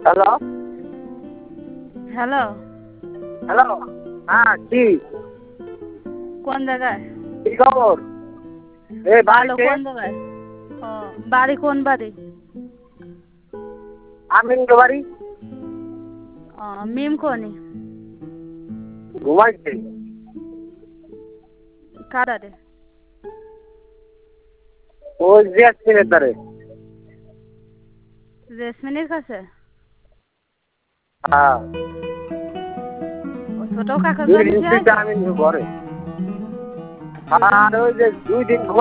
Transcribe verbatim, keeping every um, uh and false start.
Hello hello hello হ্যাঁ কি কোন জায়গায়? কি খবর? এই ভালো। বাড়িতে। কোন জায়গায়? ও বাড়ি কোন বাড়ি? আমিন বাড়ি। ও মিম কোনি? ঘুমাইছে। কারারে? ওই জেসমিনের ধারে। জেসমিনের কাছে? হ্যাঁ ও ছোট কাকার দুই বাড়ি দিন কি থেকে আইছো? আমিন ঘরে। দুই দিন? আর ওই যে দুই দিন